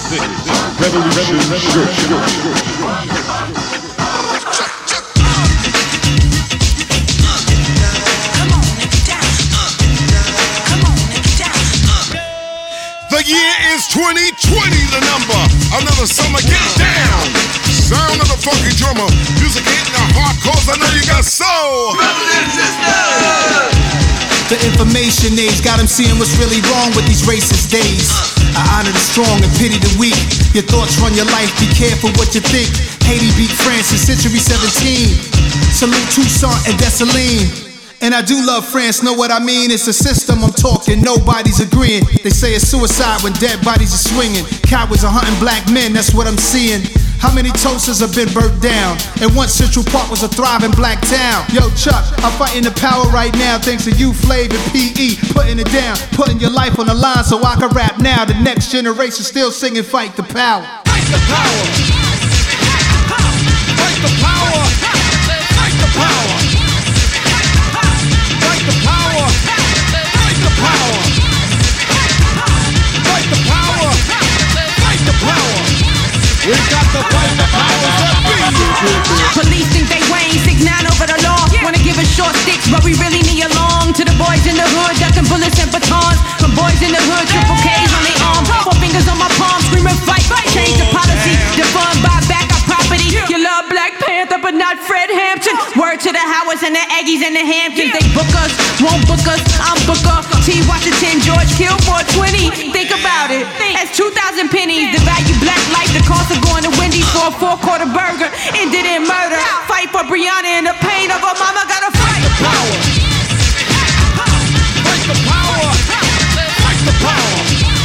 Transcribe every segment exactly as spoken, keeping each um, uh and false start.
Revolution Show. The year is twenty twenty, the number. Another summer, get down. Sound of the funky drummer. Music hitting the heart, cause I know you got soul. The information age got them seeing what's really wrong with these racist days. I honor the strong and pity the weak. Your thoughts run your life, be careful what you think. Haiti beat France in century seventeen. Salute Toussaint and Dessalines. And I do love France, know what I mean? It's a system I'm talking, nobody's agreeing. They say it's suicide when dead bodies are swinging. Cowards are hunting black men, that's what I'm seeing. How many toasters have been burnt down? And once Central Park was a thriving black town. Yo, Chuck, I'm fighting the power right now thanks to you, Flav and P E. Putting it down, putting your life on the line so I can rap now. The next generation still singing Fight the Power. Fight the power. Fight the power. Fight the power. Fight the power. Fight the power. Fight the power. Fight the power. We got to fight the powers that be. Police think they Wayne, six nine over the law. Wanna give us short sticks, but we really need a long. To the boys in the hood, ducking bullets and batons. From boys in the hood, triple K's on their arm. Four fingers on my palm, screaming fight. Change the policy, defund, buy back our property. You love Black Panther, but not Fred Hampton. Word to the Howards and the Aggies and the Hamptons. They book us, won't book us, I'm Booker. T. Washington, George Kill four twenty. Think about it, that's two thousand pennies. The value black life, the cost of going to Wendy's for a four-quarter burger. Ended in murder. Fight for Brianna and the pain of her mama. Gotta fight the power. Fight the power. Fight the power.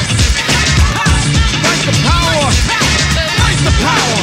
Fight the power. Fight the power.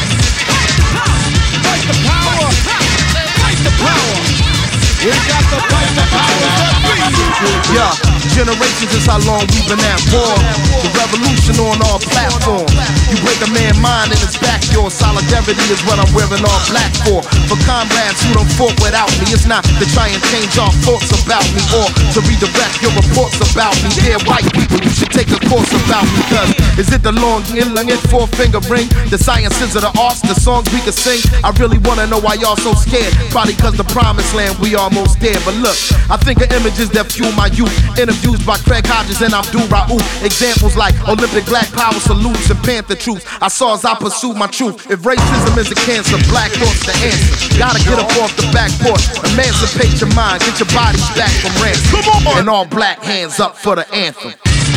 Fight the power. Fight the power. We got to fight the powers that be. Yeah, generations is how long we've been at war. The revolution on all platforms. You break a man's mind and it's back yours. Solidarity is what I'm wearing all black for. For comrades who don't fought without me. It's not to try and change our thoughts about me or to redirect your reports about me. Dear white people, you should take a course about me. Cause is it the long inlang and four finger ring? The sciences of the arts, the songs we can sing? I really wanna know why y'all so scared. Probably cause the promised land we almost there. But look, I think of images that fuel my youth. Interviews by Craig Hodges and Abdul Rauf. Examples like Olympic Black Power salutes and Panther truth. I saw as I pursued my truth. If racism is a cancer, black thought's the answer. Gotta get up off the back porch, emancipate your mind, get your bodies back from ransom. Come on! And all black hands up for the anthem.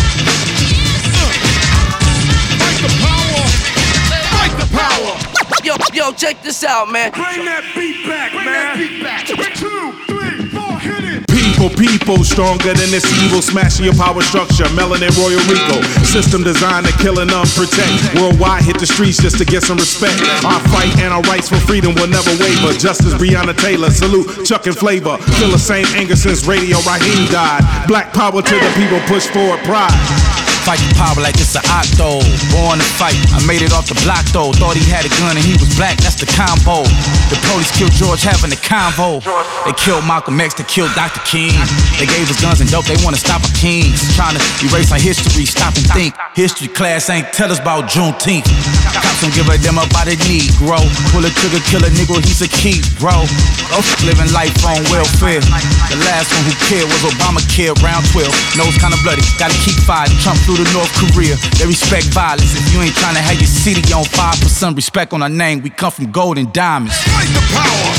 Fight the power. Fight the power. Yo, yo, check this out, man. Bring that beat back, Bring man. Bring that beat back. Two, three, four, hit it. People, people, stronger than this evil, smashing your power structure, melanin Royal Rico. System designed to kill and unprotect. Worldwide hit the streets just to get some respect. Our fight and our rights for freedom will never waver. Justice Breonna Taylor, salute Chuck and Flavor. Feel the same anger since Radio Raheem died. Black power to the people, push forward pride. Fight the power like it's an octo. Born to fight, I made it off the block though. Thought he had a gun and he was black, that's the combo. The police killed George having the convo. They killed Malcolm X, they killed Doctor King. They gave us guns and dope, they wanna stop our kings. Trying to erase our history, stop and think. History class ain't tell us about Juneteenth. Cops don't give a damn about a Negro. Pull a trigger, kill a nigga, he's a key, bro. Living life on welfare. The last one who cared was Obamacare, round twelve. Nose kinda bloody, gotta keep fighting. Trump through to North Korea, they respect violence. If you ain't trying to have your city on fire, put some respect on our name. We come from gold and diamonds. Fight the power.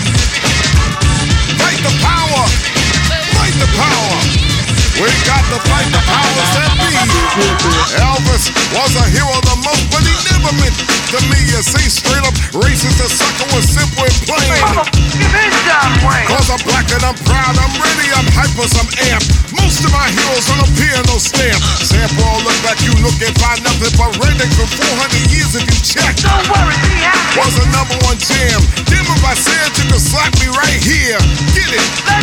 Fight the power. Fight the power. We got to fight the powers that be. Elvis was a hero the most, but he never meant to me. You see, straight up racist, the sucker was simple and plain. Give it down, Wayne. Cause I'm black and I'm proud, I'm ready, I'm hyper, I'm amped. Most of my heroes don't appear no stamp. Sample all look back, you look and find nothing but redneck for four hundred years if you check. Don't worry, be happy. Was a number one jam. Damn if I said you could slap me right here. Get it. Let's